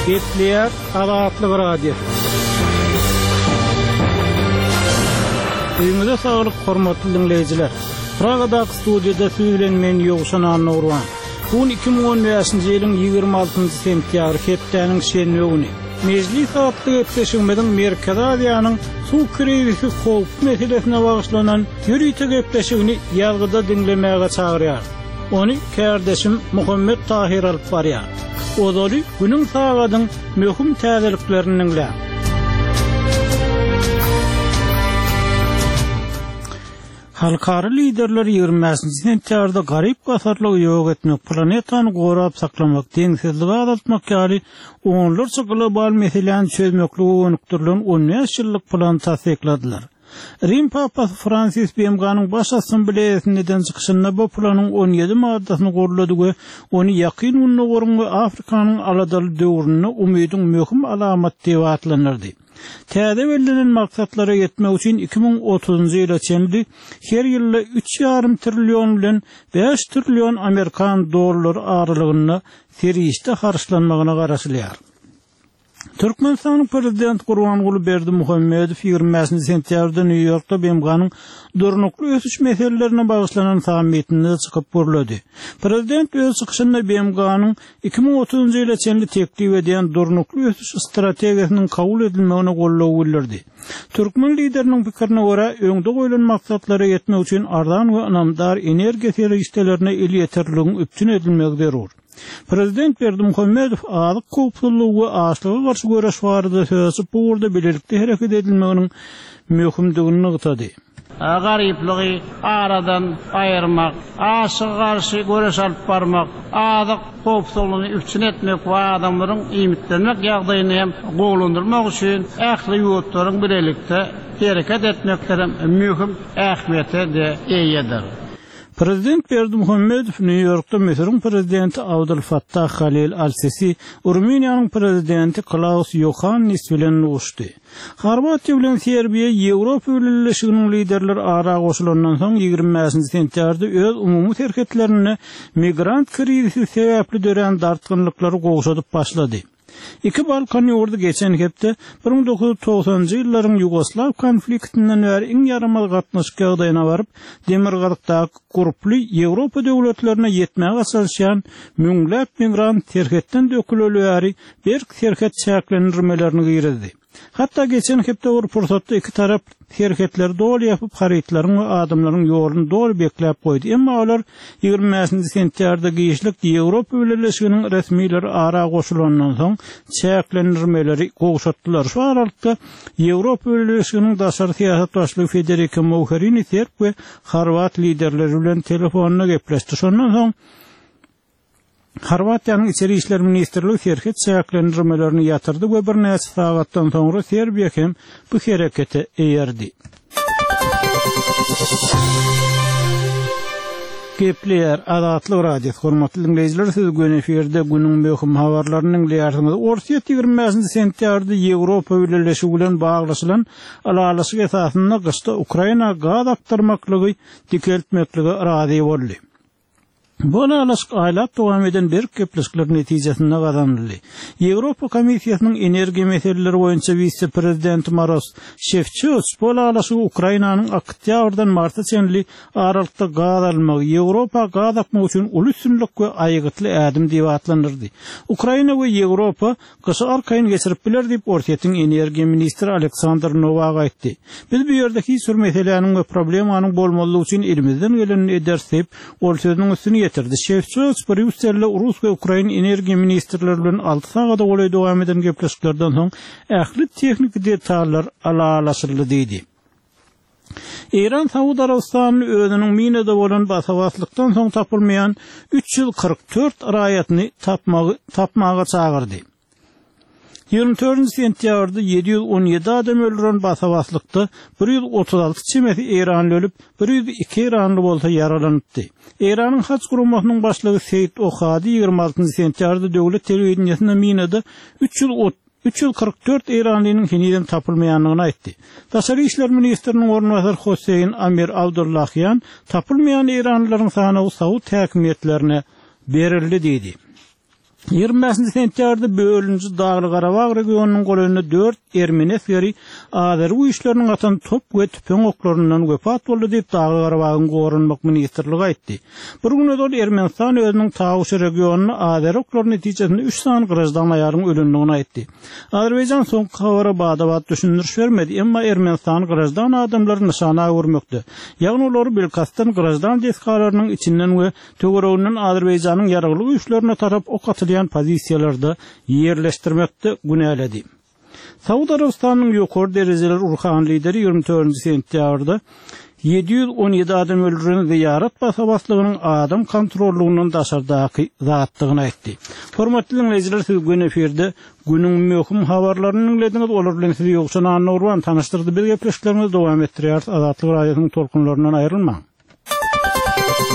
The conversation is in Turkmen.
Gepler Azatlyk radiosu. Öňüňizde saglyk, hormatly dinleyijiler. Pragada studiýada süýlenmen ýogşan Nurwan. Bu 2015-nji ýylyň 26-njy sentýabr hepdeniň şenli güni. Meclis atly gepleşigimiň Merkez Aziýanyň suw krizi howp meselesine bagyşlanan ýürüýte gepleşigini ýalgyda dinlemäge çagyrýar. Onu kardeşim Muhammed Tahir alyp barýar. Odaly günüň sagadyň möhüm täzeliklerini dinle. Halkara liderler 20-nji sentýarda garyp gasarlygy ýok etmek, planetany gorap saklamak, deňsizligi azaltmak ýaly onlarça global meselelerini çözmekligi öňüktirilen 10 ýyllyk plan tasdikladylar. Rim Papasy Francis Bemganyň baş assambleýasynyň çykyşynda bu planyň 17 maddasyny gorlady we ony ýakyn unnugurun we Afrikanyň aladaly döwrüne umydyň möhüm alamat diýip atlanyrdy. Täze belirlenen maksatlary ýetmek üçin 2030-njy ýyla çenli her ýyly 3,5 trillion bilen 5 trillion Amerikan dollary aralygyna serişde harçlanmagyna garaşylýar. Türkmenistanyň prezidenti Gurbanguly Berdimuhammedow 20-nji sentýabrda New Yorkda Bemganyň durnukly ösüş meselelerini bagyşlanan sammitinde çykyp görledi. Prezident öz çykyşynda Bemganyň 2030-njy ýyla çenli teklip edilen durnukly ösüş strategiýasynyň kabul edilmegine gollaw bildirdi. Türkmen lideriniň pikirine görä, öňde goýulan maksatlary ýetmek üçin ardan we anamdar energiýa serişdelerine el ýetirligiň üpçün edilmegi zarur. Prezident Berdimuhammedow azyk köpçüligi we açlyga garşy göreş barada söýüp bu urda birlikde hereket edilmeginiň möhümdigini ýetdi. Garyplygy aradan aýyrmak, açyga garşy göreş alyp barmak, azyk köpçüligi üpçün etmek we adamlaryň ümitlenmek ýagdaýyny hem gowlandyrmak üçin ähli ýurtlaryň birlikde hereket etmekleri möhüm ähmiýete de eýedir. Prezident Berdimuhammedow New Yorkda Mesir'in prezidenti Abdul Fattah Khalil al-Sisi, Armeniýanyň prezidenti Klaus Iohannis bilen uçdy. Horwatiýa bilen Serbiýa Ýewropa Birleşiginiň liderleri ara goşulandan soň 20-nji sentýarda öz umumy herketlerini migrant krizi sebäpli dören dartgynlyklary gowşadyp başlady. İki Balkan ýurdu geçen hepde 1990-njy ýyllaryň Yugoslav konfliktinden bäri iň ýaramal gatnaşyk ýagdaýyna baryp, demirgalykdaky guruply Ýewropa döwletlerine ýetmäge çalışan müňläp migrant terhetden döküleli bäri bir terhet çäklendirmelerini gyrdy. Hatta geçen hepde bir pursatda iki tarap herketleri dolu yapıp haritlaryň we adamlaryň ýolunu dolu bekläp goýdy. Emma olar 20-nji sentýarda giýişlik Ýewropa Birleşiginiň resmileri ara goşulandan soň çäklendirmeleri gowşatdylar. Şu aralykda Ýewropa Birleşiginiň daşary siýasat başlygy Federica Mogherini Serb we Horwat liderleri bilen telefonda gepleşdi. Şondan soň Horwatiýanyň içeri işler ministrligi terhet çäklendirmelerini ýatyrdy we bir näçe sagatdan soňra Serbiýa hem bu herekete eýerdi. Gepler Azatlyk radiosu hormatly dinleyijiler, siz gün eferde günüň möhüm habarlaryny dinleýärsiňiz. Orsiýa 20-nji sentýarda Ýewropa Birleşigi bilen baglaşylan alalaşyk esasynda gyşda Ukraina gaz aktarmaklygy dikeltmekligi razy boldy. Bu alalaşyk aýlap dowam eden bir gepleşikler netijesinde gazanyldy. Ýewropa Komissiýasynyň energiýa meseleleri boýunça vice-prezidenti Maros Şefçoviç bu alalaşyk Ukrainanyň oktýabrdan marta çenli aralykda gaz almagy, Ýewropa gaz almak üçin ulysynlyk we aýgytly ädim diýip atlandyrdy. Ukraina we Ýewropa gyşy arkaýyn geçirip biler diýip Orsiýatyň energiýa ministri Aleksandr Novak aýtdy. Biz bu ýerdeki sur meseleleriň we problemanyň bolmalygy üçin elimizden geleni edersip, ol sözüň üstüne getirdi. Şefçoviç Brüsselde Rus ve Ukraina energiýa ministrleri bilen 6 sagada goly dowam eden gepleşiklerden soň ähli teknik detallar alalaşyldy diýdi. İran Saud Arabistanyny özüniň minada bolan basawaslykdan soň tapylmayan 344 raýatyny tapmaga çagyrdy. 24 sentýabrda 717 adam öldüren basawaslykda 136 çemeti Iran ölüp, 102 Iranly bolsa yaralanypdy. Iranyň haç guramasynyň başlygy Seyit Ohadi 26 sentýarda döwlet telewizionyasynda minada 344 Iranlynyň heniden tapylmaýanlygyny aýtdy. Daşary işler ministriniň ornwasary Hosein Amir Abdullahyan tapylmaýan Iranlylaryň sany Saud häkimetlerine berildi diýdi. 20 sentýarda bölünji Dağlı Garabağ regionunyň golanyna 4 Ermeni äskeri Azeri güýçleriniň atan top we tüpeň oklaryndan wepat boldy diýip Dağlı Garabağyň gorunmak ministrligi aýtdy. Bir gün ol Ermenistan özüniň Taýşy regionuny Azeri oklaryny netijesinde 3 san gyrajdan aýaryň ölendigini aýtdy. Azerbaýjan soňky habara bada düşündiriş bermedi, emma Ermenistan gyrajdan adamlary nişana görmekde. Ýagny olary bilkastan gyrajdan deskalarynyň içinden we töwereginden Azerbaýjanyň ýaragly güýçlerine tarap ok atylýan pozisiýalarda ýerleşdirmekde günäledi. Saudi Arabistanyň ýokary derejeler urhan lideri 24 sentýarda 717 adam öldüren ziyaret basabaslygynyň adam kontrollugynyň daşardaky zatlygyny aýtdy. Hormatly dinleýijiler, siz gün eferde günüň möhüm habarlaryny dinlediňiz. Olar bilen sizi ýokşana Nurwan tanışdyrdy. Bir gepleşiklerimiz dowam etdirýär. Azatlyk radiosynyň tolkunlaryndan aýrylmaň.